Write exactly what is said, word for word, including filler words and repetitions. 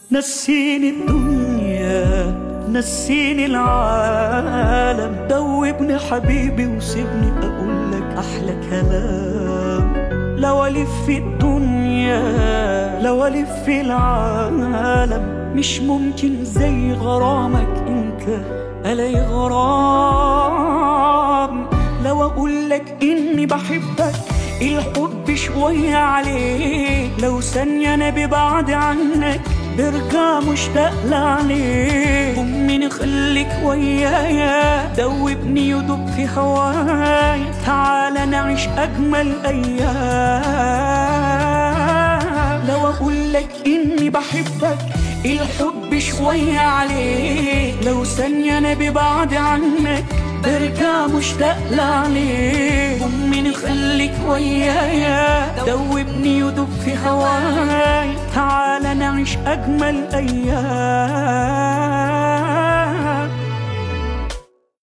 نسيني الدنيا نسيني العالم، دوبني حبيبي وسيبني أقولك أحلى كلام. لو ألف في الدنيا لو ألف في العالم، مش ممكن زي غرامك انت ألاقي غرام. لو أقولك إني بحبك الحب شوية عليك، لو ثانية أنا ببعد عنك برجع مشتاق لعليك. أمي خليك ويايا دوبني يدوب في هوايا، تعال نعيش أجمل أيام. لو أقولك إني بحبك الحب شوية عليك، لو ثانية أنا ببعد عنك برجع مشتاق لعليك. أمي خليك ويايا دوبني يدوب في هواي، تعال نعيش أجمل أيام.